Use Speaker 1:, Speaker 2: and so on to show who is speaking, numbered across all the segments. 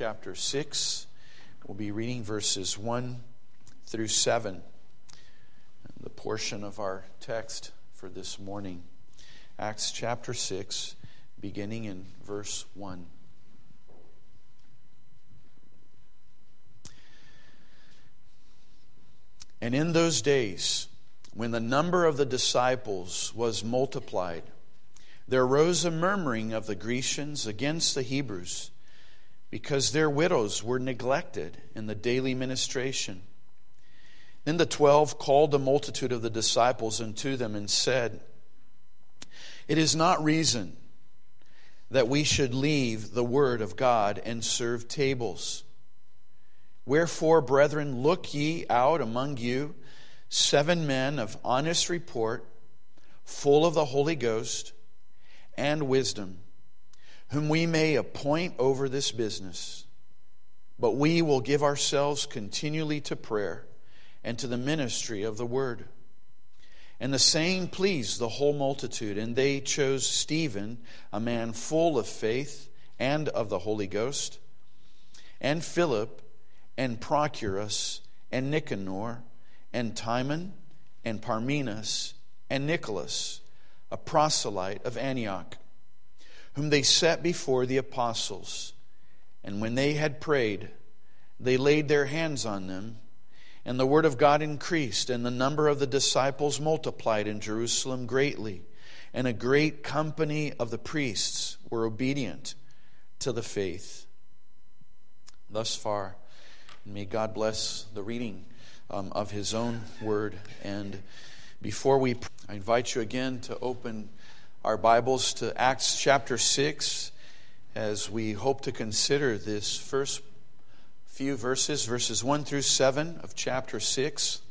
Speaker 1: chapter 6. We'll be reading verses 1 through 7. The portion of our text for this morning. Acts chapter 6, beginning in verse 1. And in those days, when the number of the disciples was multiplied, there arose a murmuring of the Grecians against the Hebrews, because their widows were neglected in the daily ministration. Then the 12 called the multitude of the disciples unto them and said, It is not reason that we should leave the word of God and serve tables. Wherefore, brethren, look ye out among you 7 men of honest report, full of the Holy Ghost and wisdom, whom we may appoint over this business. But we will give ourselves continually to prayer and to the ministry of the word. And the saying pleased the whole multitude, and they chose Stephen, a man full of faith and of the Holy Ghost, and Philip, and Prochorus, and Nicanor, and Timon, and Parmenas, and Nicholas, a proselyte of Antioch, whom they set before the apostles. And when they had prayed, they laid their hands on them, and the word of God increased, and the number of the disciples multiplied in Jerusalem greatly, and a great company of the priests were obedient to the faith. Thus far, may God bless the reading of His own word. And before I invite you again to open our Bibles to Acts chapter 6 as we hope to consider this first few verses 1 through 7 of chapter 6.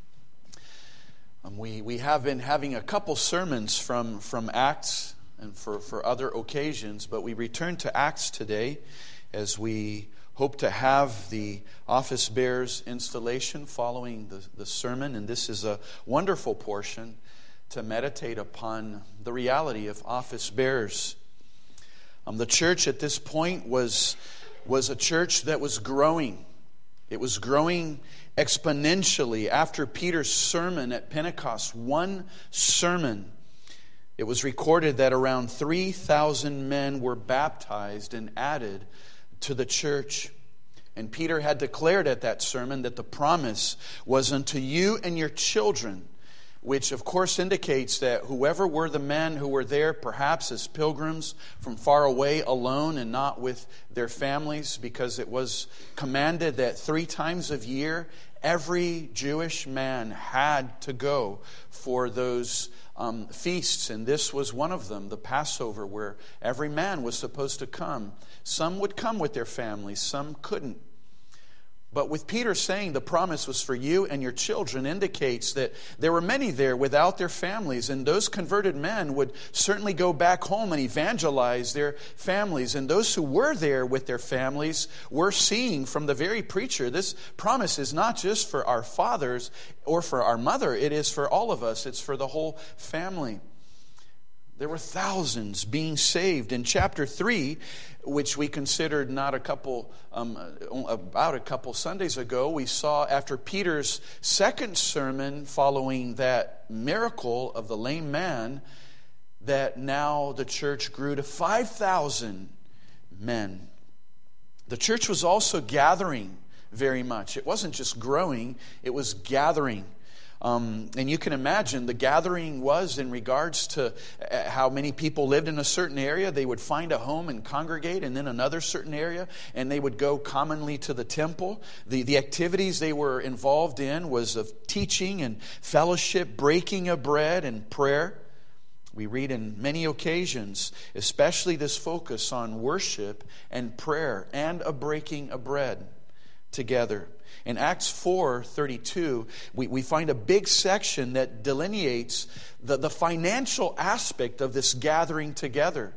Speaker 1: We have been having a couple sermons from Acts and for other occasions, but we return to Acts today as we hope to have the office bearers installation following the sermon. And this is a wonderful portion to meditate upon the reality of office bearers. The church at this point was a church that was growing. It was growing exponentially after Peter's sermon at Pentecost. One sermon. It was recorded that around 3,000 men were baptized and added to the church. And Peter had declared at that sermon that the promise was unto you and your children, which of course indicates that whoever were the men who were there, perhaps as pilgrims from far away alone and not with their families, because it was commanded that 3 times a year every Jewish man had to go for those feasts, and this was one of them, the Passover, where every man was supposed to come. Some would come with their families, some couldn't. But with Peter saying the promise was for you and your children indicates that there were many there without their families, and those converted men would certainly go back home and evangelize their families. And those who were there with their families were seeing from the very preacher, this promise is not just for our fathers or for our mother, it is for all of us, it's for the whole family. There were thousands being saved. In chapter 3, which we considered about a couple Sundays ago, we saw after Peter's second sermon following that miracle of the lame man, that now the church grew to 5,000 men. The church was also gathering very much. It wasn't just growing, it was gathering. And you can imagine the gathering was in regards to how many people lived in a certain area. They would find a home and congregate, and then another certain area, and they would go commonly to the temple. The activities they were involved in was of teaching and fellowship, breaking of bread, and prayer. We read in many occasions, especially this focus on worship and prayer and a breaking of bread together. In Acts 4:32, we find a big section that delineates the financial aspect of this gathering together.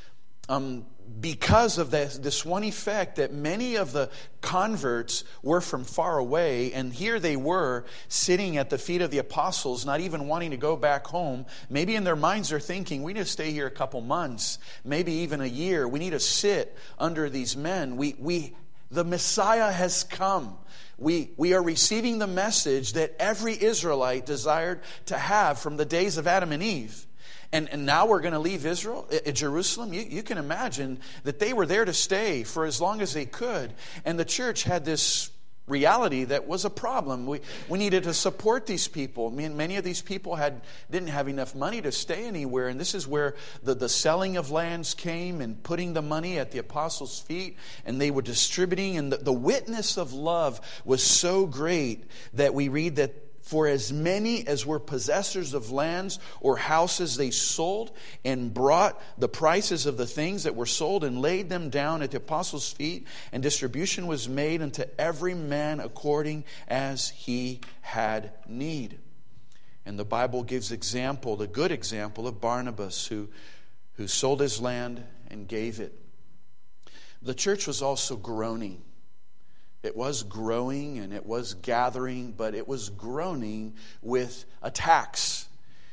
Speaker 1: Because of this one effect that many of the converts were from far away, and here they were sitting at the feet of the apostles, not even wanting to go back home. Maybe in their minds they're thinking, we need to stay here a couple months, maybe even a year. We need to sit under these men. We The Messiah has come. We are receiving the message that every Israelite desired to have from the days of Adam and Eve. And now we're going to leave Israel, Jerusalem. You can imagine that they were there to stay for as long as they could. And the church had this reality that was a problem. We needed to support these people. Many of these people didn't have enough money to stay anywhere. And this is where the selling of lands came and putting the money at the apostles' feet. And they were distributing. And the witness of love was so great that we read that for as many as were possessors of lands or houses, they sold and brought the prices of the things that were sold and laid them down at the apostles' feet. And distribution was made unto every man according as he had need. And the Bible gives the good example of Barnabas who sold his land and gave it. The church was also groaning. It was growing and it was gathering, but it was groaning with attacks.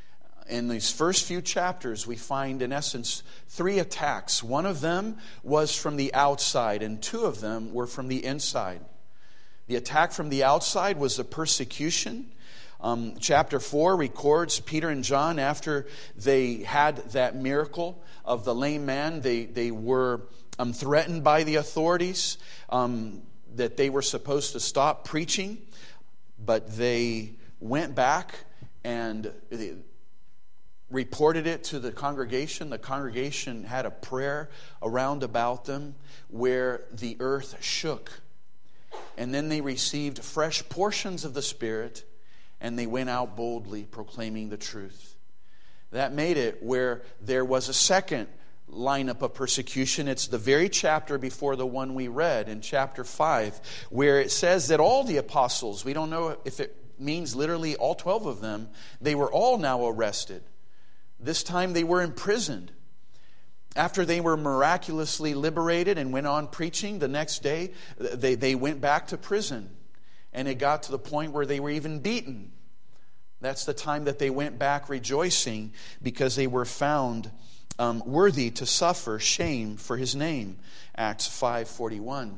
Speaker 1: In these first few chapters, we find, in essence, 3 attacks. One of them was from the outside, and 2 of them were from the inside. The attack from the outside was the persecution. Chapter 4 records Peter and John, after they had that miracle of the lame man, they were threatened by the authorities that they were supposed to stop preaching, but they went back and they reported it to the congregation. The congregation had a prayer around about them where the earth shook. And then they received fresh portions of the Spirit, and they went out boldly proclaiming the truth. That made it where there was a second lineup of persecution. It's the very chapter before the one we read in chapter 5, where it says that all the apostles, we don't know if it means literally all 12 of them, they were all now arrested. This time they were imprisoned. After they were miraculously liberated and went on preaching, the next day they went back to prison. And it got to the point where they were even beaten. That's the time that they went back rejoicing because they were found worthy to suffer shame for his name. Acts 5:41.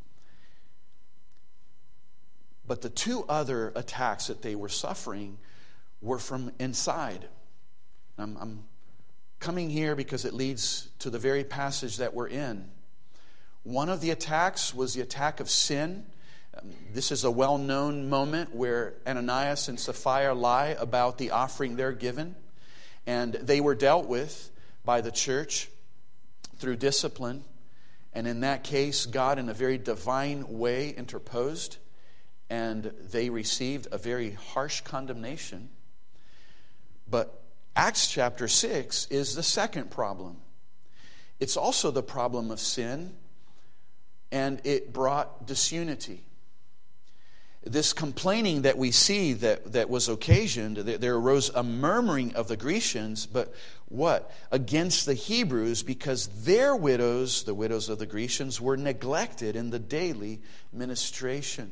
Speaker 1: But the 2 other attacks that they were suffering were from inside. I'm coming here because it leads to the very passage that we're in. One of the attacks was the attack of sin. This is a well-known moment where Ananias and Sapphira lie about the offering they're given. And they were dealt with by the church through discipline. And in that case, God in a very divine way interposed, and they received a very harsh condemnation. But Acts chapter 6 is the second problem. It's also the problem of sin, and it brought disunity. This complaining that we see that was occasioned, there arose a murmuring of the Grecians, but what? Against the Hebrews, because their widows, the widows of the Grecians, were neglected in the daily ministration.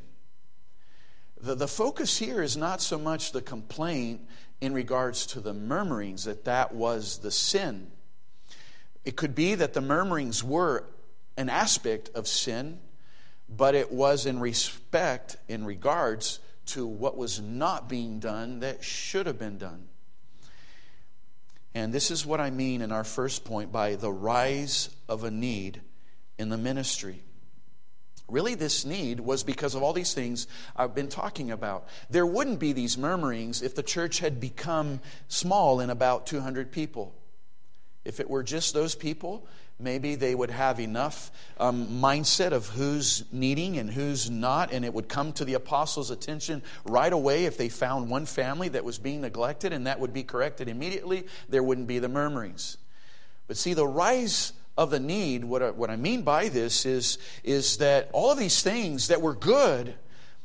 Speaker 1: The focus here is not so much the complaint in regards to the murmurings, that was the sin. It could be that the murmurings were an aspect of sin, but it was in regards to what was not being done that should have been done. And this is what I mean in our first point by the rise of a need in the ministry. Really, this need was because of all these things I've been talking about. There wouldn't be these murmurings if the church had become small in about 200 people. If it were just those people, maybe they would have enough mindset of who's needing and who's not, and it would come to the apostles' attention right away if they found one family that was being neglected, and that would be corrected immediately. There wouldn't be the murmurings. But see, the rise of the need, what I mean by this is that all of these things that were good,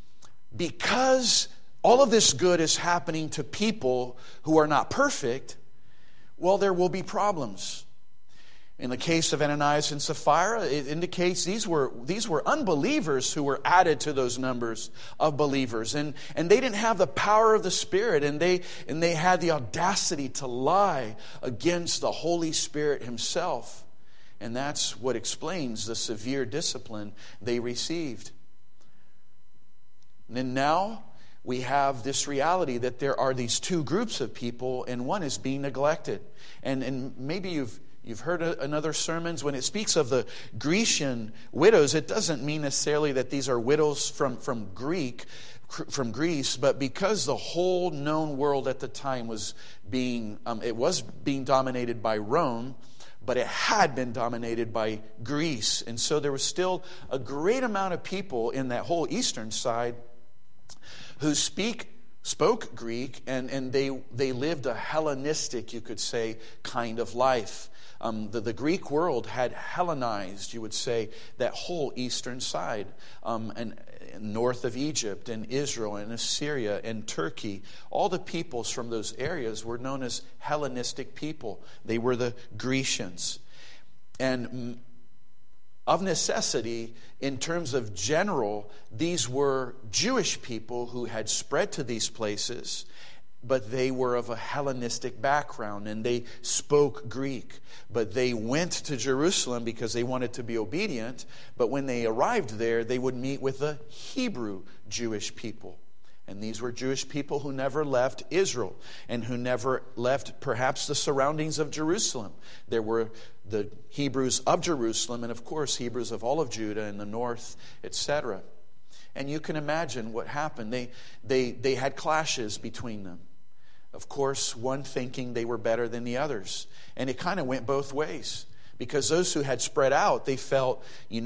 Speaker 1: because all of this good is happening to people who are not perfect, well, there will be problems. In the case of Ananias and Sapphira, it indicates these were unbelievers who were added to those numbers of believers. And they didn't have the power of the Spirit, and they had the audacity to lie against the Holy Spirit himself. And that's what explains the severe discipline they received. And now we have this reality that there are these two groups of people, and one is being neglected. And maybe you've heard in other sermons, when it speaks of the Grecian widows, it doesn't mean necessarily that these are widows from Greece, but because the whole known world at the time was being dominated by Rome, but it had been dominated by Greece. And so there was still a great amount of people in that whole eastern side who spoke Greek, and they lived a Hellenistic, you could say, kind of life. The Greek world had Hellenized, you would say, that whole eastern side, and north of Egypt and Israel and Assyria and Turkey. All the peoples from those areas were known as Hellenistic people. They were the Grecians. And of necessity, in terms of general, these were Jewish people who had spread to these places, but they were of a Hellenistic background and they spoke Greek. But they went to Jerusalem because they wanted to be obedient. But when they arrived there, they would meet with the Hebrew Jewish people. And these were Jewish people who never left Israel and who never left perhaps the surroundings of Jerusalem. There were the Hebrews of Jerusalem and, of course, Hebrews of all of Judah and the north, etc. And you can imagine what happened. They had clashes between them. Of course, one thinking they were better than the others. And it kind of went both ways. Because those who had spread out, they felt,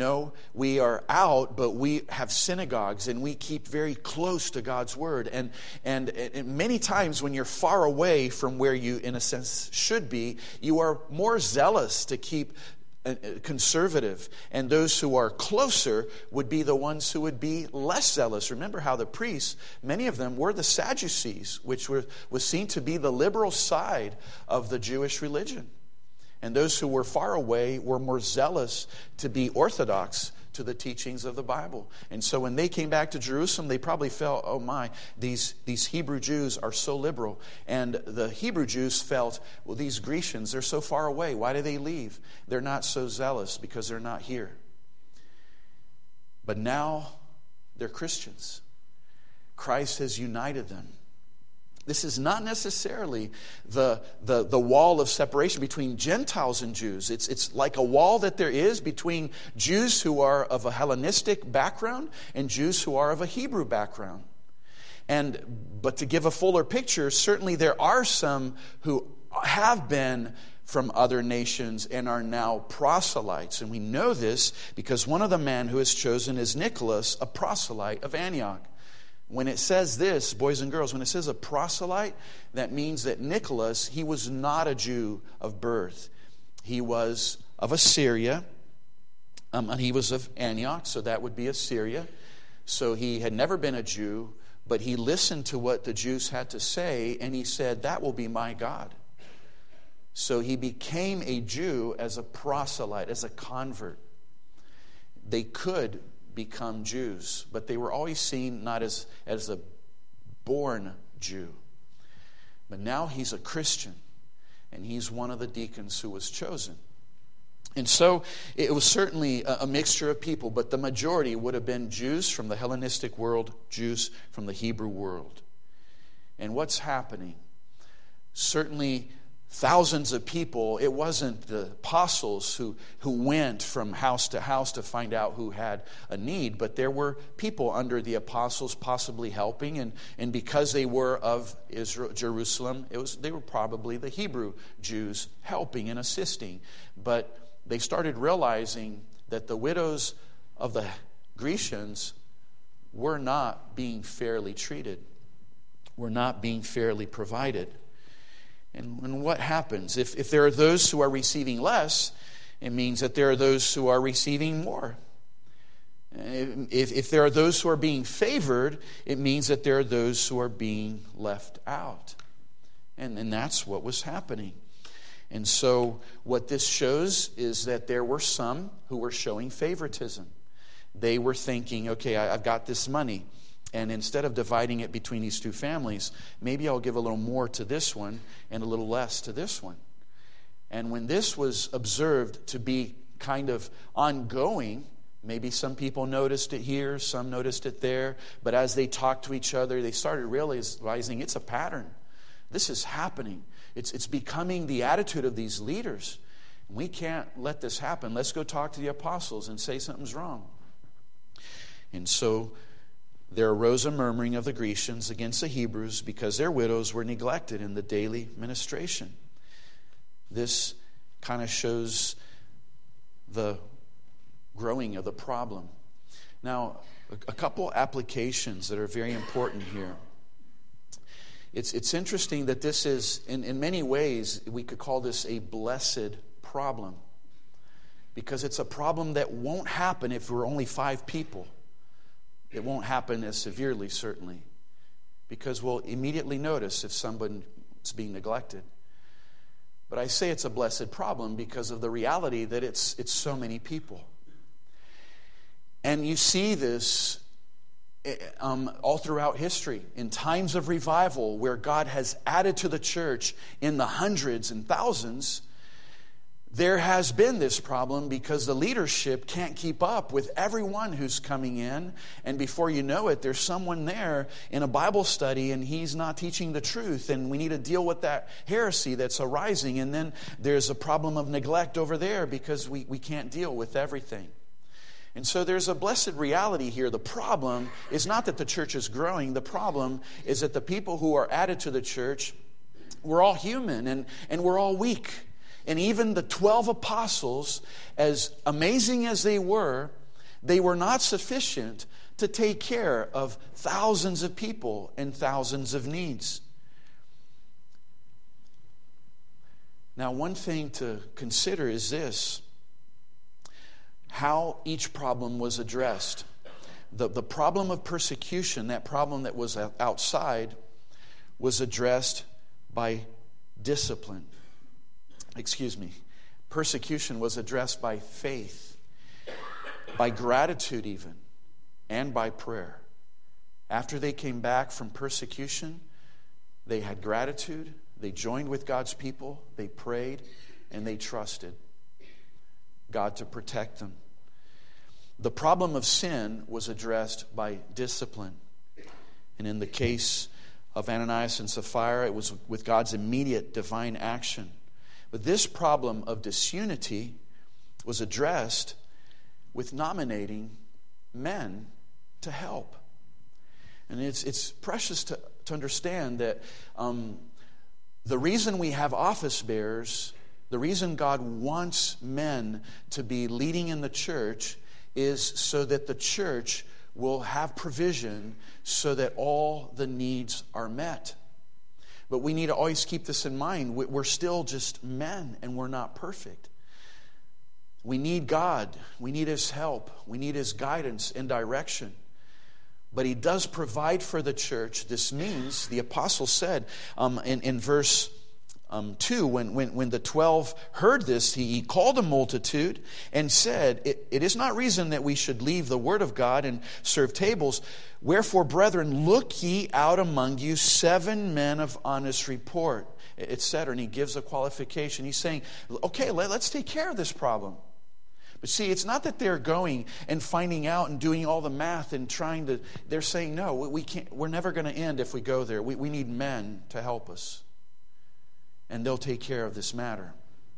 Speaker 1: we are out, but we have synagogues and we keep very close to God's word. And many times when you're far away from where you, in a sense, should be, you are more zealous to keep conservative. And those who are closer would be the ones who would be less zealous. Remember how the priests, many of them were the Sadducees, which was seen to be the liberal side of the Jewish religion. And those who were far away were more zealous to be orthodox to the teachings of the Bible. And so when they came back to Jerusalem, they probably felt, oh my, these Hebrew Jews are so liberal. And the Hebrew Jews felt, well, these Grecians, they're so far away. Why do they leave? They're not so zealous because they're not here. But now they're Christians. Christ has united them. This is not necessarily the wall of separation between Gentiles and Jews. It's like a wall that there is between Jews who are of a Hellenistic background and Jews who are of a Hebrew background. But to give a fuller picture, certainly there are some who have been from other nations and are now proselytes. And we know this because one of the men who is chosen is Nicholas, a proselyte of Antioch. When it says this, boys and girls, when it says a proselyte, that means that Nicholas, he was not a Jew of birth. He was of Assyria, and he was of Antioch, so that would be Assyria. So he had never been a Jew, but he listened to what the Jews had to say, and he said, that will be my God. So he became a Jew as a proselyte, as a convert. They could become Jews, but they were always seen not as a born Jew. But now he's a Christian, and he's one of the deacons who was chosen. And so it was certainly a mixture of people, but the majority would have been Jews from the Hellenistic world, Jews from the Hebrew world. And what's happening? Certainly thousands of people. It wasn't the apostles who went from house to house to find out who had a need, but there were people under the apostles possibly helping, and because they were of Israel, Jerusalem, they were probably the Hebrew Jews helping and assisting. But they started realizing that the widows of the Grecians were not being fairly treated, were not being fairly provided. And what happens? If there are those who are receiving less, it means that there are those who are receiving more. If there are those who are being favored, it means that there are those who are being left out. And that's what was happening. And so what this shows is that there were some who were showing favoritism. They were thinking, okay, I've got this money, and instead of dividing it between these two families, maybe I'll give a little more to this one and a little less to this one. And when this was observed to be kind of ongoing. Maybe some people noticed it here, some noticed it there. But as they talked to each other, they started realizing it's a pattern. This is happening. It's becoming the attitude of these leaders. We can't let this happen. Let's go talk to the apostles and say something's wrong. And so there arose a murmuring of the Grecians against the Hebrews because their widows were neglected in the daily ministration. This kind of shows the growing of the problem. Now, a couple applications that are very important here. It's interesting that this is, in many ways, we could call this a blessed problem. Because it's a problem that won't happen if we're only 5 people. It won't happen as severely, certainly. Because we'll immediately notice if someone's being neglected. But I say it's a blessed problem because of the reality that it's so many people. And you see this all throughout history, in times of revival where God has added to the church in the hundreds and thousands. There has been this problem because the leadership can't keep up with everyone who's coming in. And before you know it, there's someone there in a Bible study and he's not teaching the truth. And we need to deal with that heresy that's arising. And then there's a problem of neglect over there because we can't deal with everything. And so there's a blessed reality here. The problem is not that the church is growing. The problem is that the people who are added to the church, we're all human and we're all weak. And even the 12 apostles, as amazing as they were not sufficient to take care of thousands of people and thousands of needs. Now, one thing to consider is this: how each problem was addressed. The problem of persecution, that problem that was outside, was addressed by discipline. Persecution was addressed by faith, by gratitude even, and by prayer. After they came back from persecution, they had gratitude, they joined with God's people, they prayed, and they trusted God to protect them. The problem of sin was addressed by discipline. And in the case of Ananias and Sapphira, it was with God's immediate divine action. But this problem of disunity was addressed with nominating men to help. And it's precious to understand that the reason we have office bearers, the reason God wants men to be leading in the church is so that the church will have provision so that all the needs are met. But we need to always keep this in mind. We're still just men and we're not perfect. We need God. We need His help. We need His guidance and direction. But He does provide for the church. This means, the apostle said in verse 2, when the 12 heard this, he called a multitude and said, It is not reason that we should leave the word of God and serve tables. Wherefore, brethren, look ye out among you 7 men of honest report, etc. And he gives a qualification. He's saying, okay, let's take care of this problem. But see, it's not that they're going and finding out and doing all the math and trying to, they're saying, no, we can't, we're never going to end if we go there. We need men to help us. And they'll take care of this matter.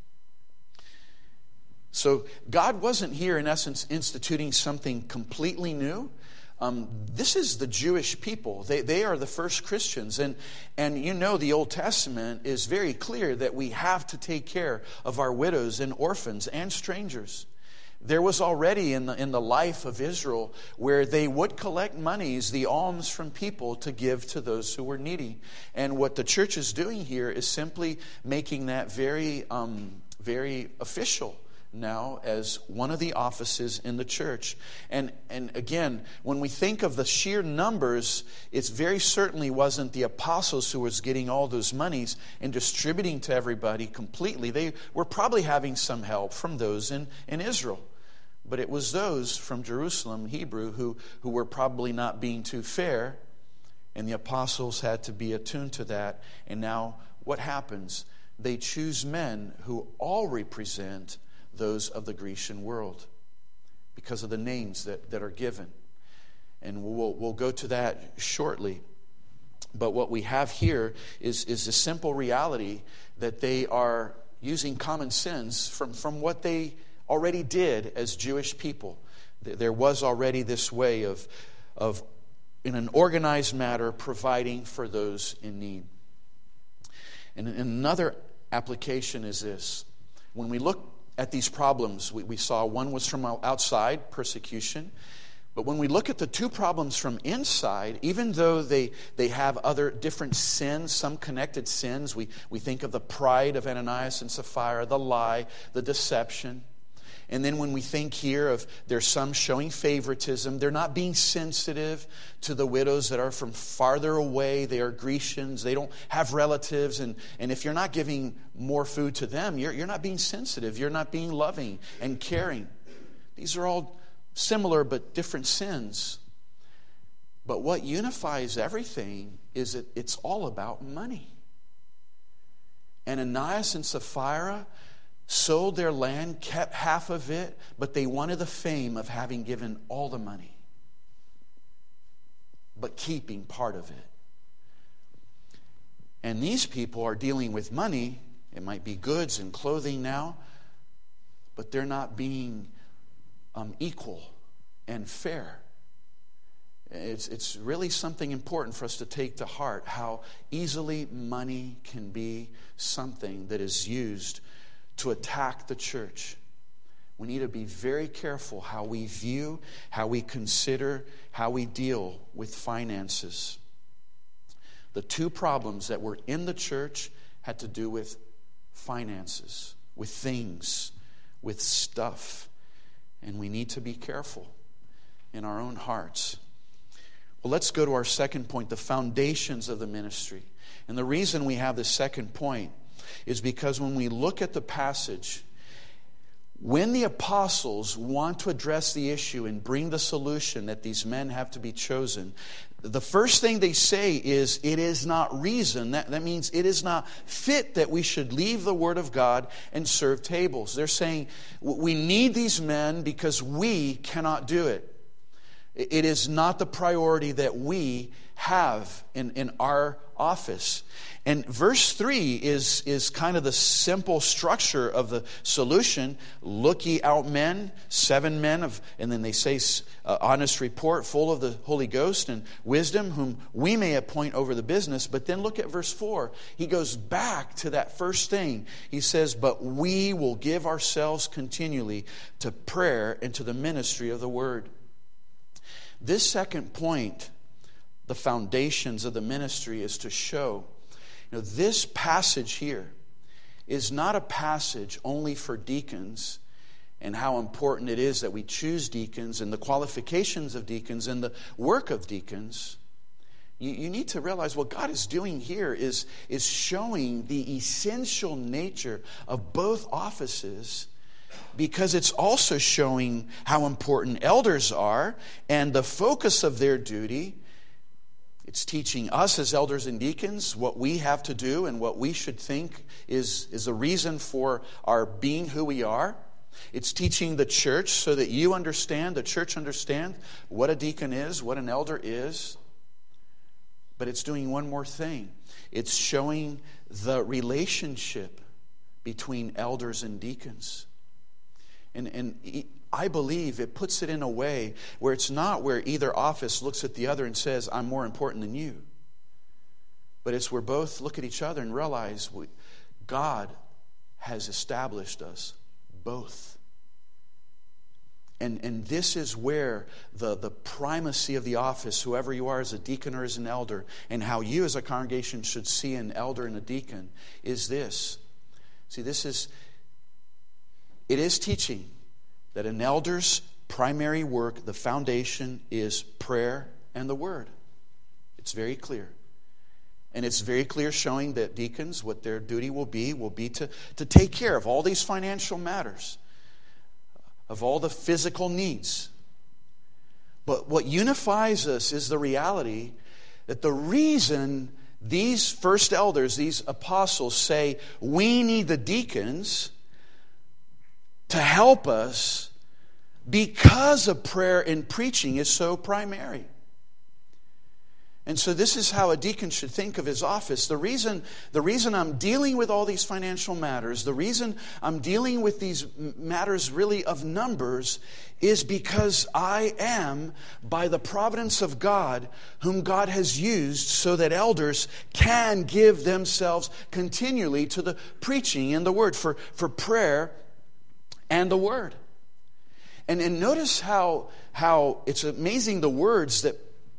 Speaker 1: So God wasn't here, in essence, instituting something completely new. This is the Jewish people. They are the first Christians. And you know the Old Testament is very clear that we have to take care of our widows and orphans and strangers. There was already in the life of Israel where they would collect monies, the alms from people, to give to those who were needy. And what the church is doing here is simply making that very official now as one of the offices in the church. And again, when we think of the sheer numbers, it very certainly wasn't the apostles who was getting all those monies and distributing to everybody completely. They were probably having some help from those in Israel. But it was those from Jerusalem, Hebrew, who were probably not being too fair. And the apostles had to be attuned to that. And now what happens? They choose men who all represent those of the Grecian world because of the names that are given. And we'll go to that shortly. But what we have here is a simple reality that they are using common sense from what they already did as Jewish people. There was already this way of in an organized manner, providing for those in need. And another application is this. When we look at these problems, we saw one was from outside, persecution. But when we look at the two problems from inside, even though they have other different sins, some connected sins, we think of the pride of Ananias and Sapphira, the lie, the deception. And then when we think here of there's some showing favoritism, they're not being sensitive to the widows that are from farther away. They are Grecians. They don't have relatives. And if you're not giving more food to them, you're not being sensitive. You're not being loving and caring. These are all similar but different sins. But what unifies everything is that it's all about money. Ananias and Sapphira sold their land, kept half of it, but they wanted the fame of having given all the money, but keeping part of it. And these people are dealing with money. It might be goods and clothing now, but they're not being equal and fair. It's really something important for us to take to heart, how easily money can be something that is used to attack the church. We need to be very careful how we view, how we consider, how we deal with finances. The two problems that were in the church had to do with finances, with things, with stuff. And we need to be careful in our own hearts. Well, let's go to our second point, the foundations of the ministry. And the reason we have this second point is because when we look at the passage, when the apostles want to address the issue and bring the solution that these men have to be chosen, the first thing they say is, it is not reason. That means it is not fit that we should leave the Word of God and serve tables. They're saying, we need these men because we cannot do it. It is not the priority that we have in our office. And verse 3 is kind of the simple structure of the solution. Look ye out men, 7 men and then they say honest report, full of the Holy Ghost and wisdom, whom we may appoint over the business. But then look at verse 4. He goes back to that first thing. He says, but we will give ourselves continually to prayer and to the ministry of the word. This second point, the foundations of the ministry, is to show, this passage here is not a passage only for deacons and how important it is that we choose deacons and the qualifications of deacons and the work of deacons. You need to realize what God is doing here is showing the essential nature of both offices, because it's also showing how important elders are and the focus of their duty. It's teaching us as elders and deacons what we have to do and what we should think is the reason for our being who we are. It's teaching the church so that you understand, the church understand what a deacon is, what an elder is. But it's doing one more thing. It's showing the relationship between elders and deacons. And I believe it puts it in a way where it's not where either office looks at the other and says, I'm more important than you. But it's where both look at each other and realize God has established us both. And this is where the primacy of the office, whoever you are as a deacon or as an elder, and how you as a congregation should see an elder and a deacon, is this. See, it is teaching that an elder's primary work, the foundation, is prayer and the word. It's very clear. And it's very clear showing that deacons, what their duty will be to take care of all these financial matters, of all the physical needs. But what unifies us is the reality that the reason these first elders, these apostles, say we need the deacons to help us because of prayer and preaching is so primary. And so this is how a deacon should think of his office. The reason I'm dealing with all these financial matters, the reason I'm dealing with these matters really of numbers, is because I am, by the providence of God, whom God has used so that elders can give themselves continually to the preaching and the word, for prayer and the word. And notice how it's amazing the words that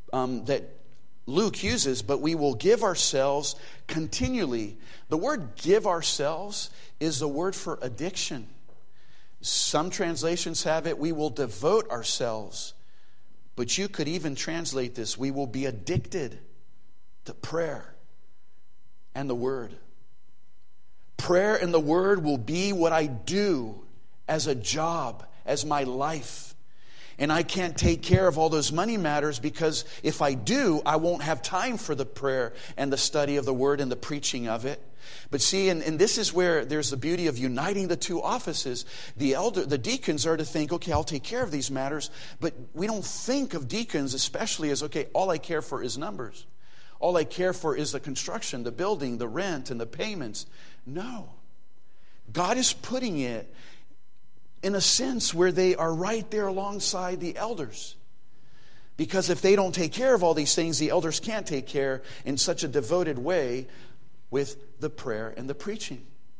Speaker 1: Luke uses, but we will give ourselves continually. The word give ourselves is the word for addiction. Some translations have it, we will devote ourselves. But you could even translate this, we will be addicted to prayer and the word. Prayer and the word will be what I do as a job, as my life. And I can't take care of all those money matters because if I do, I won't have time for the prayer and the study of the word and the preaching of it. But see, and this is where there's the beauty of uniting the two offices. The deacons are to think, okay, I'll take care of these matters. But we don't think of deacons especially as, okay, all I care for is numbers. All I care for is the construction, the building, the rent, and the payments. No. God is putting it in a sense where they are right there alongside the elders. Because if they don't take care of all these things, the elders can't take care in such a devoted way with the prayer and the preaching.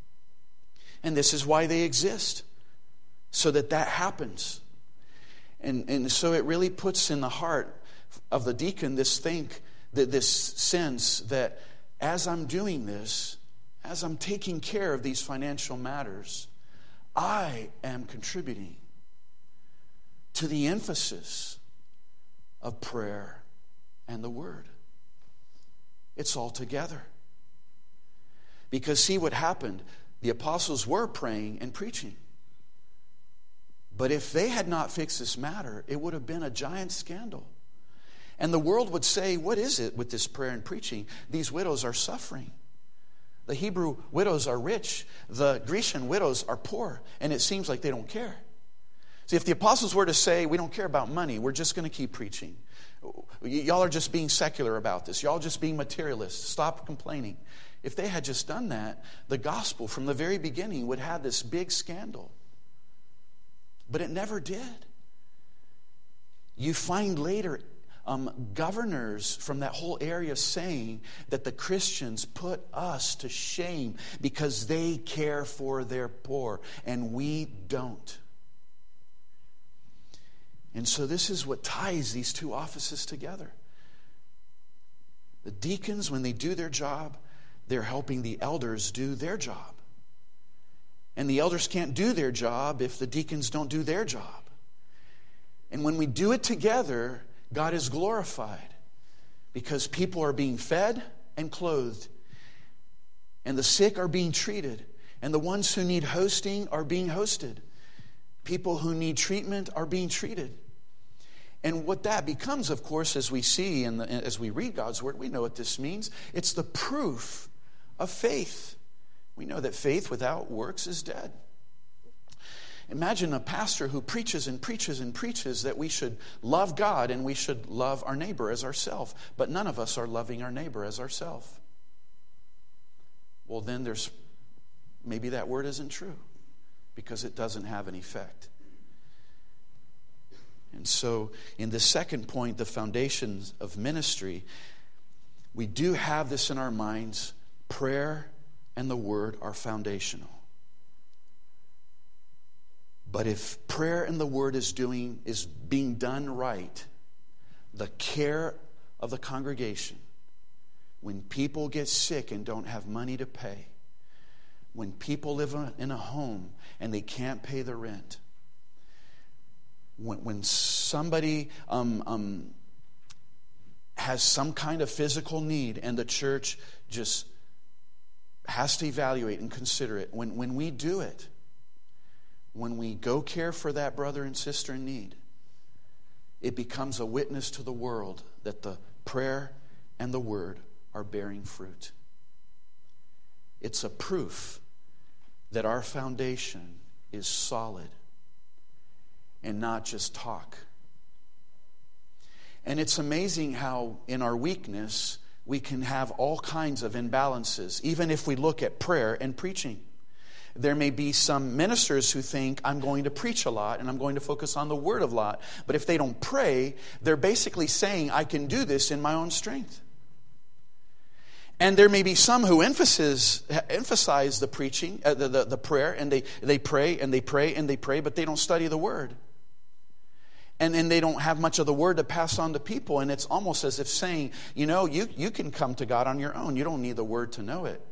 Speaker 1: And this is why they exist, so that happens. And so it really puts in the heart of the deacon this sense that as I'm doing this, as I'm taking care of these financial matters, I am contributing to the emphasis of prayer and the word. It's all together. Because see what happened. The apostles were praying and preaching. But if they had not fixed this matter, it would have been a giant scandal. And the world would say, what is it with this prayer and preaching? These widows are suffering. The Hebrew widows are rich. The Grecian widows are poor. And it seems like they don't care. See, if the apostles were to say, we don't care about money, we're just going to keep preaching. Y'all are just being secular about this. Y'all just being materialists. Stop complaining. If they had just done that, the gospel from the very beginning would have this big scandal. But it never did. You find later governors from that whole area saying that the Christians put us to shame because they care for their poor and we don't. And so this is what ties these two offices together. The deacons, when they do their job, they're helping the elders do their job. And the elders can't do their job if the deacons don't do their job. And when we do it together, God is glorified because people are being fed and clothed, and the sick are being treated, and the ones who need hosting are being hosted. People who need treatment are being treated. And what that becomes, of course, as we see and as we read God's word, we know what this means. It's the proof of faith. We know that faith without works is dead. Imagine a pastor who preaches and preaches and preaches that we should love God and we should love our neighbor as ourselves, but none of us are loving our neighbor as ourselves. Well, then maybe that word isn't true because it doesn't have an effect. And so in the second point, the foundations of ministry, we do have this in our minds. Prayer and the word are foundational. But if prayer and the word is being done right, the care of the congregation, when people get sick and don't have money to pay, when people live in a home and they can't pay the rent, when somebody has some kind of physical need and the church just has to evaluate and consider it, when we do it, when we go care for that brother and sister in need, it becomes a witness to the world that the prayer and the word are bearing fruit. It's a proof that our foundation is solid and not just talk. And it's amazing how in our weakness we can have all kinds of imbalances, even if we look at prayer and preaching. There may be some ministers who think, I'm going to preach a lot and I'm going to focus on the Word a lot. But if they don't pray, they're basically saying, I can do this in my own strength. And there may be some who emphasize the preaching, the prayer, and they pray and they pray and they pray, but they don't study the Word. And then they don't have much of the Word to pass on to people. And it's almost as if saying, you can come to God on your own. You don't need the Word to know it.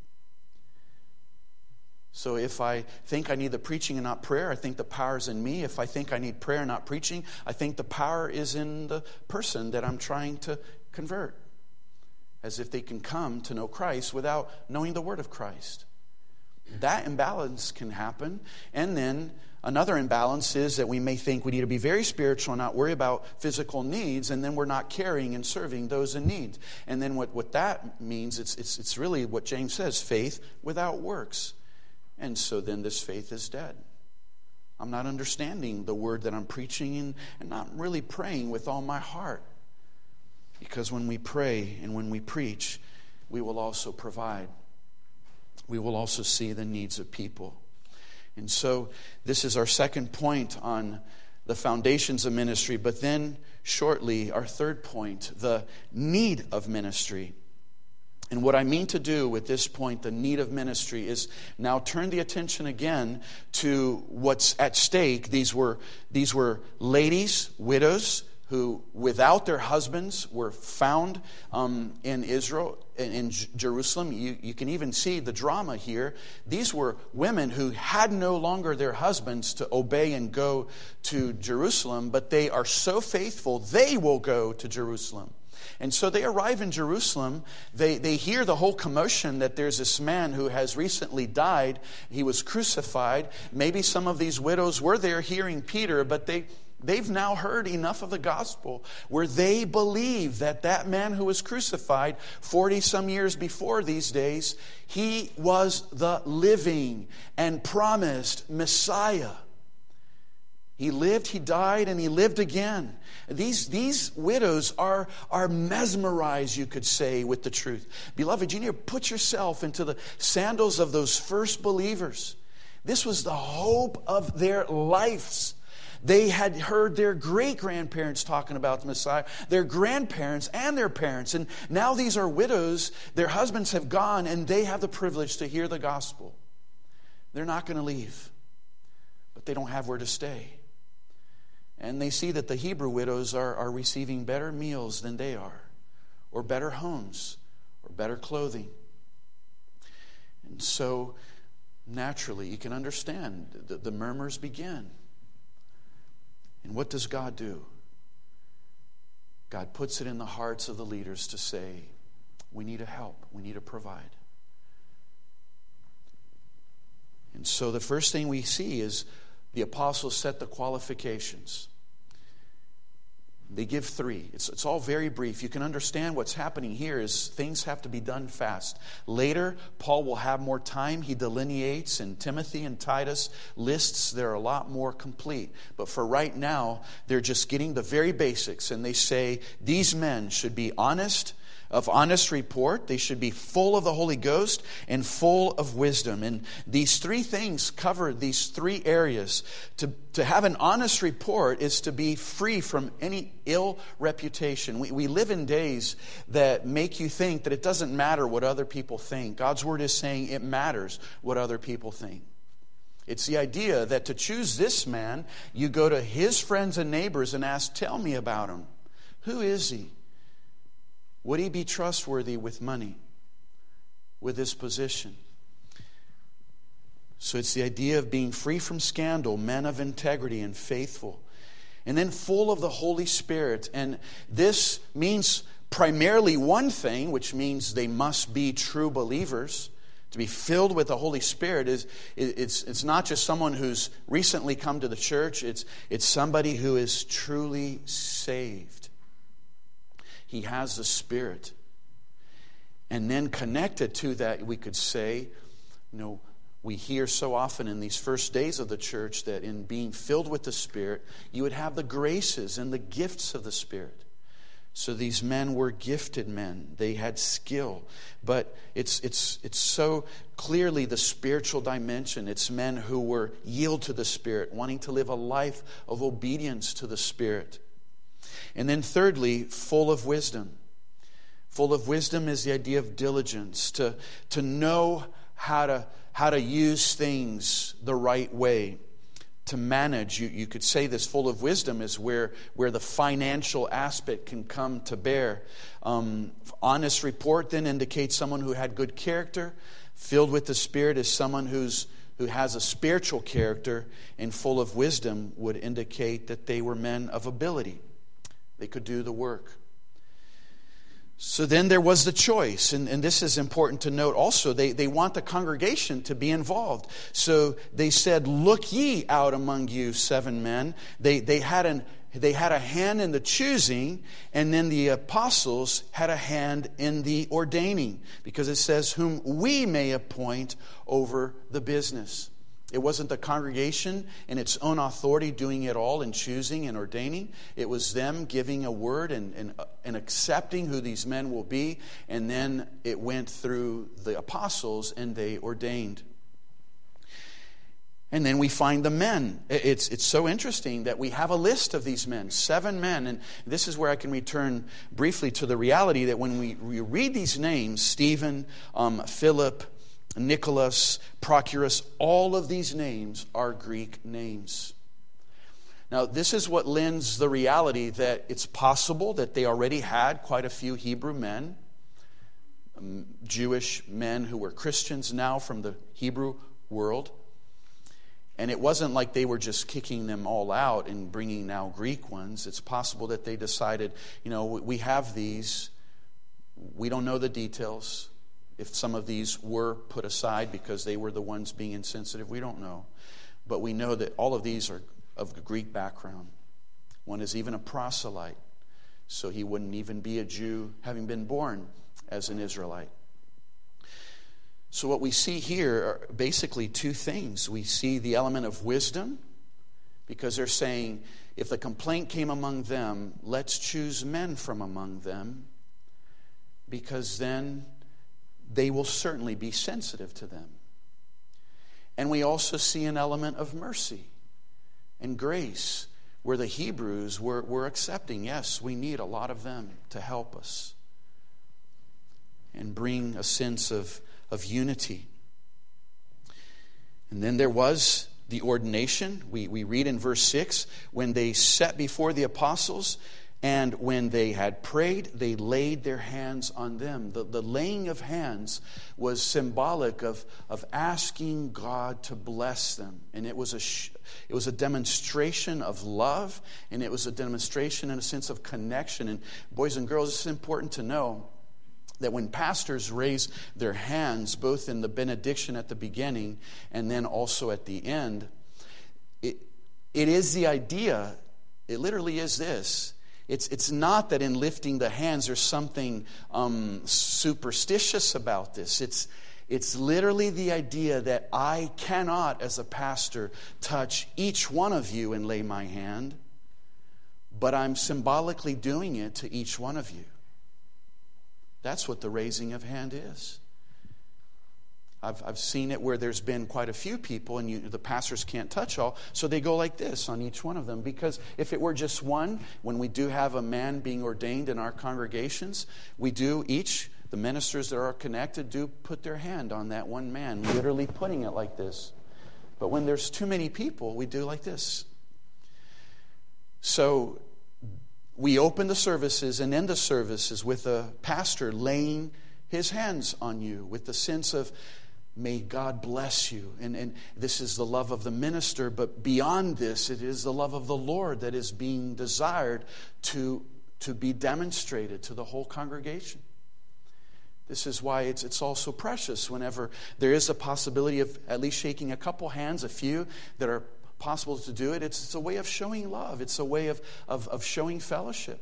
Speaker 1: So if I think I need the preaching and not prayer, I think the power is in me. If I think I need prayer and not preaching, I think the power is in the person that I'm trying to convert. As if they can come to know Christ without knowing the Word of Christ. That imbalance can happen. And then another imbalance is that we may think we need to be very spiritual and not worry about physical needs, and then we're not caring and serving those in need. And then what that means, it's really what James says, faith without works. And so then this faith is dead. I'm not understanding the word that I'm preaching and not really praying with all my heart. Because when we pray and when we preach, we will also provide. We will also see the needs of people. And so this is our second point on the foundations of ministry. But then shortly, our third point, the need of ministry. And what I mean to do with this point, the need of ministry, is now turn the attention again to what's at stake. These were ladies, widows, who without their husbands were found in Israel, in Jerusalem. You can even see the drama here. These were women who had no longer their husbands to obey and go to Jerusalem, but they are so faithful, they will go to Jerusalem. And so they arrive in Jerusalem. They hear the whole commotion that there's this man who has recently died. He was crucified. Maybe some of these widows were there hearing Peter, but they've now heard enough of the gospel where they believe that man who was crucified 40-some years before these days, he was the living and promised Messiah. He lived, he died, and he lived again. These widows are mesmerized, you could say, with the truth. Beloved, you need to put yourself into the sandals of those first believers. This was the hope of their lives. They had heard their great-grandparents talking about the Messiah, their grandparents and their parents. And now these are widows. Their husbands have gone, and they have the privilege to hear the gospel. They're not going to leave, but they don't have where to stay. And they see that the Hebrew widows are receiving better meals than they are, or better homes, or better clothing. And so, naturally, you can understand the murmurs begin. And what does God do? God puts it in the hearts of the leaders to say, we need to help, we need to provide. And so the first thing we see is the apostles set the qualifications. They give 3. It's all very brief. You can understand what's happening here is things have to be done fast. Later, Paul will have more time. He delineates, and Timothy and Titus lists. They're a lot more complete. But for right now, they're just getting the very basics. And they say these men should be of honest report. They should be full of the Holy Ghost and full of wisdom. And these 3 things cover these 3 areas. To have an honest report is to be free from any ill reputation. We live in days that make you think that it doesn't matter what other people think. God's Word is saying it matters what other people think. It's the idea that to choose this man, you go to his friends and neighbors and ask, tell me about him. Who is he? Would he be trustworthy with money, with his position? So it's the idea of being free from scandal, men of integrity and faithful. And then full of the Holy Spirit. And this means primarily one thing, which means they must be true believers. To be filled with the Holy Spirit it's not just someone who's recently come to the church. It's somebody who is truly saved. He has the Spirit. And then connected to that, we could say, We hear so often in these first days of the church that in being filled with the Spirit, you would have the graces and the gifts of the Spirit. So these men were gifted men. They had skill. But it's so clearly the spiritual dimension. It's men who were yield to the Spirit, wanting to live a life of obedience to the Spirit. And then thirdly, full of wisdom. Full of wisdom is the idea of diligence, to know how to use things the right way. To manage, you could say this full of wisdom is where the financial aspect can come to bear. Honest report then indicates someone who had good character. Filled with the Spirit is someone who has a spiritual character, and full of wisdom would indicate that they were men of ability. They could do the work. So then there was the choice, and this is important to note also. They want the congregation to be involved. So they said, "Look ye out among you 7 men." They had a hand in the choosing, and then the apostles had a hand in the ordaining, because it says, "Whom we may appoint over the business." It wasn't the congregation in its own authority doing it all and choosing and ordaining. It was them giving a word and accepting who these men will be. And then it went through the apostles and they ordained. And then we find the men. It's so interesting that we have a list of these men, 7 men. And this is where I can return briefly to the reality that when we read these names, Stephen, Philip, Nicholas, Prochorus, all of these names are Greek names. Now, this is what lends the reality that it's possible that they already had quite a few Hebrew men, Jewish men who were Christians now from the Hebrew world. And it wasn't like they were just kicking them all out and bringing now Greek ones. It's possible that they decided, we have these. We don't know the details. If some of these were put aside because they were the ones being insensitive, we don't know. But we know that all of these are of Greek background. One is even a proselyte, so he wouldn't even be a Jew having been born as an Israelite. So what we see here are basically 2 things. We see the element of wisdom, because they're saying, if the complaint came among them, let's choose men from among them, because then they will certainly be sensitive to them. And we also see an element of mercy and grace, where the Hebrews were accepting, yes, we need a lot of them to help us and bring a sense of unity. And then there was the ordination. We read in verse 6, when they sat before the apostles, and when they had prayed, they laid their hands on them. The laying of hands was symbolic of asking God to bless them. And it was a demonstration of love, and it was a demonstration in a sense of connection. And boys and girls, it's important to know that when pastors raise their hands, both in the benediction at the beginning and then also at the end, it is the idea, it literally is this. It's not that in lifting the hands there's something superstitious about this. It's literally the idea that I cannot, as a pastor, touch each one of you and lay my hand, but I'm symbolically doing it to each one of you. That's what the raising of hand is. I've seen it where there's been quite a few people and the pastors can't touch all, so they go like this on each one of them. Because if it were just one, when we do have a man being ordained in our congregations, the ministers that are connected do put their hand on that one man, literally putting it like this. But when there's too many people, we do like this. So we open the services and end the services with a pastor laying his hands on you with the sense of, may God bless you. And this is the love of the minister, but beyond this, it is the love of the Lord that is being desired to be demonstrated to the whole congregation. This is why it's all so precious whenever there is a possibility of at least shaking a couple hands, a few that are possible to do it. It's a way of showing love. It's a way of showing fellowship.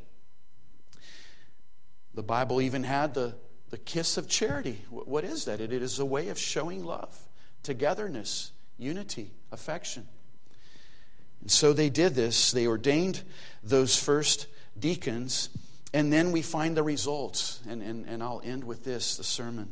Speaker 1: The Bible even had the kiss of charity. What is that? It is a way of showing love. togetherness, unity, affection. And so they did this. They ordained those first deacons, and then we find the results. And I'll end with this, the sermon.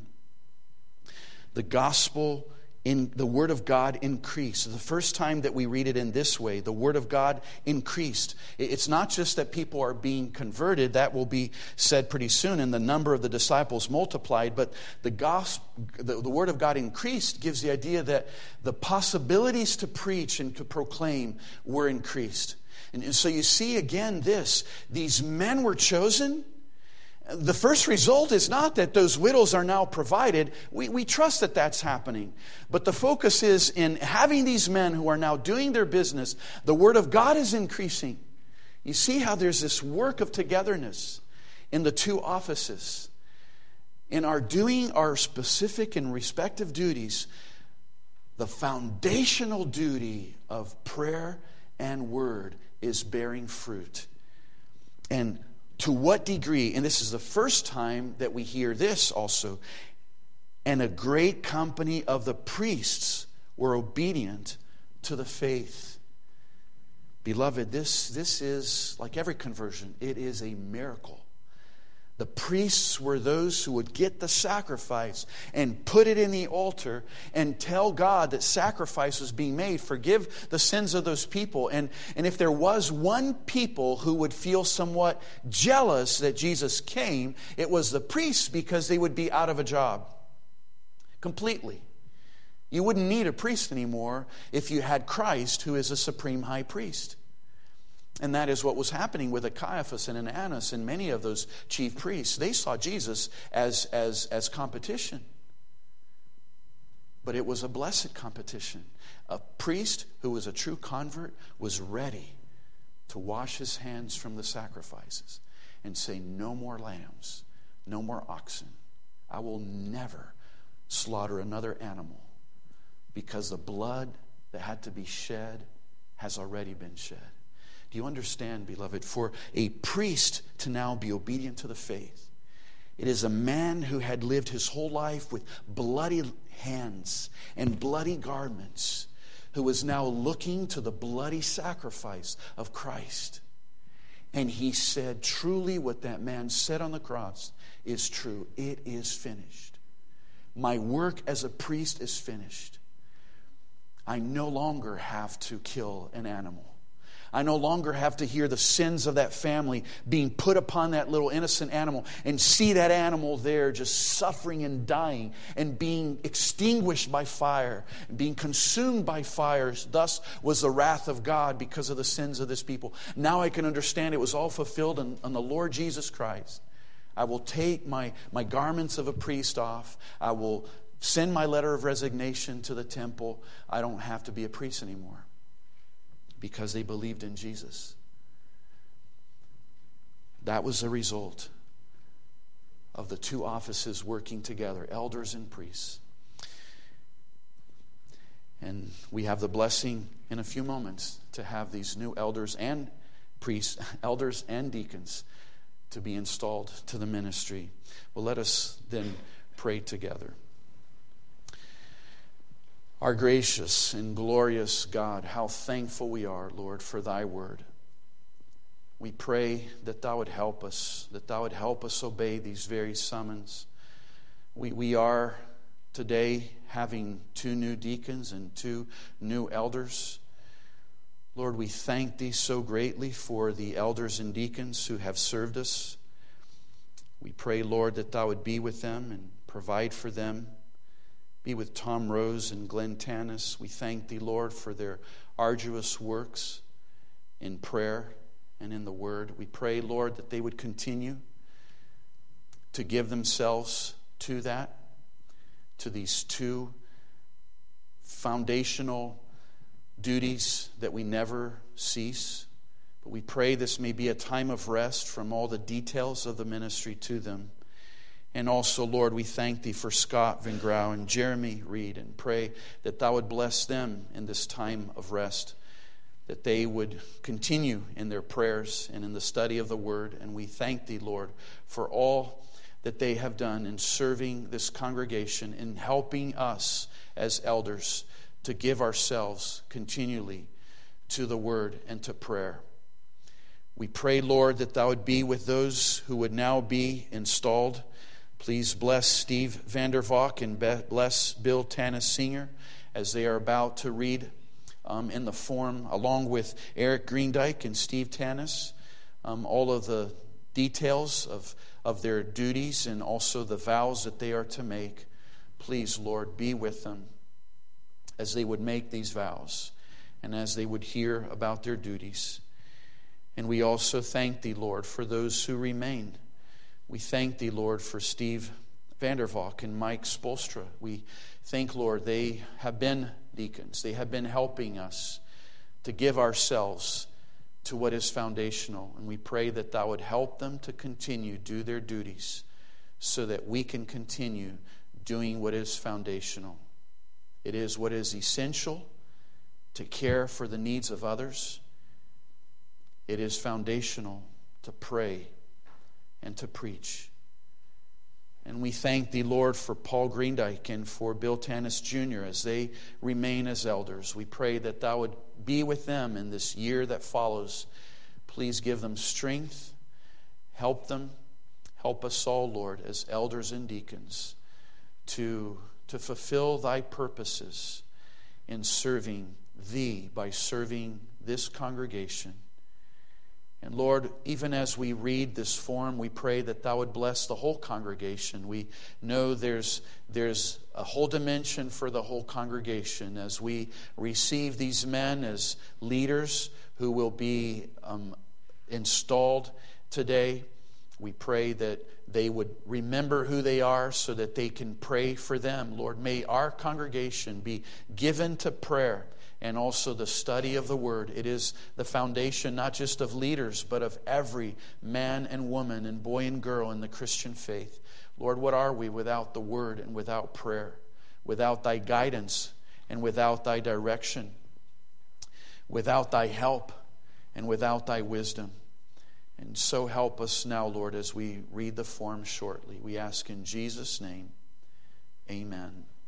Speaker 1: The gospel, in the Word of God increased. The first time that we read it in this way, the Word of God increased. It's not just that people are being converted, that will be said pretty soon, and the number of the disciples multiplied, but the Word of God increased gives the idea that the possibilities to preach and to proclaim were increased. And so you see again these men were chosen. The first result is not that those widows are now provided. We trust that that's happening. But the focus is in having these men who are now doing their business. The Word of God is increasing. You see how there's this work of togetherness in the two offices. In our doing our specific and respective duties, the foundational duty of prayer and word is bearing fruit. And to what degree, and this is the first time that we hear this also, and a great company of the priests were obedient to the faith. Beloved, this is, like every conversion, it is a miracle. The priests were those who would get the sacrifice and put it in the altar and tell God that sacrifice was being made. Forgive the sins of those people. And if there was one people who would feel somewhat jealous that Jesus came, it was the priests, because they would be out of a job completely. You wouldn't need a priest anymore if you had Christ, who is a supreme high priest. And that is what was happening with a Caiaphas and an Annas and many of those chief priests. They saw Jesus as competition. But it was a blessed competition. A priest who was a true convert was ready to wash his hands from the sacrifices and say, no more lambs, no more oxen. I will never slaughter another animal, because the blood that had to be shed has already been shed. Do you understand, beloved? For a priest to now be obedient to the faith, it is a man who had lived his whole life with bloody hands and bloody garments, who is now looking to the bloody sacrifice of Christ. And he said, truly what that man said on the cross is true. It is finished. My work as a priest is finished. I no longer have to kill an animal. I no longer have to hear the sins of that family being put upon that little innocent animal and see that animal there just suffering and dying and being extinguished by fire, and being consumed by fires. Thus was the wrath of God because of the sins of this people. Now I can understand it was all fulfilled on the Lord Jesus Christ. I will take my garments of a priest off. I will send my letter of resignation to the temple. I don't have to be a priest anymore, because they believed in Jesus. That was the result of the two offices working together, elders and priests. And we have the blessing in a few moments to have these new elders and priests, elders and deacons, to be installed to the ministry. Well, let us then pray together. Our gracious and glorious God, how thankful we are, Lord, for thy word. We pray that thou would help us, obey these very summons. We are today having 2 new deacons and 2 new elders. Lord, we thank thee so greatly for the elders and deacons who have served us. We pray, Lord, that thou would be with them and provide for them. Be with Tom Rose and Glenn Tanis. We thank thee, Lord, for their arduous works in prayer and in the word. We pray, Lord, that they would continue to give themselves to that, to these 2 foundational duties that we never cease. But we pray this may be a time of rest from all the details of the ministry to them. And also, Lord, we thank thee for Scott Van Grau and Jeremy Reed, and pray that thou would bless them in this time of rest, that they would continue in their prayers and in the study of the word. And we thank thee, Lord, for all that they have done in serving this congregation, in helping us as elders to give ourselves continually to the Word and to prayer. We pray, Lord, that Thou would be with those who would now be installed. Please bless Steve Vandervalk and bless Bill Tanis Sr. as they are about to read in the form, along with Eric Greendyke and Steve Tanis, all of the details of their duties and also the vows that they are to make. Please, Lord, be with them as they would make these vows and as they would hear about their duties. And we also thank Thee, Lord, for those who remain. We thank Thee, Lord, for Steve Vandervalk and Mike Spolstra. We thank, Lord, they have been deacons. They have been helping us to give ourselves to what is foundational. And we pray that Thou would help them to continue to do their duties so that we can continue doing what is foundational. It is what is essential to care for the needs of others. It is foundational to pray and to preach. And we thank Thee, Lord, for Paul Greendyke and for Bill Tanis Jr. as they remain as elders. We pray that Thou would be with them in this year that follows. Please give them strength. Help them. Help us all, Lord, as elders and deacons to fulfill Thy purposes in serving Thee by serving this congregation. And Lord, even as we read this form, we pray that Thou would bless the whole congregation. We know there's a whole dimension for the whole congregation as we receive these men as leaders who will be installed today. We pray that they would remember who they are so that they can pray for them. Lord, may our congregation be given to prayer and also the study of the Word. It is the foundation not just of leaders, but of every man and woman and boy and girl in the Christian faith. Lord, what are we without the Word and without prayer, without Thy guidance and without Thy direction, without Thy help and without Thy wisdom? And so help us now, Lord, as we read the form shortly. We ask in Jesus' name, amen.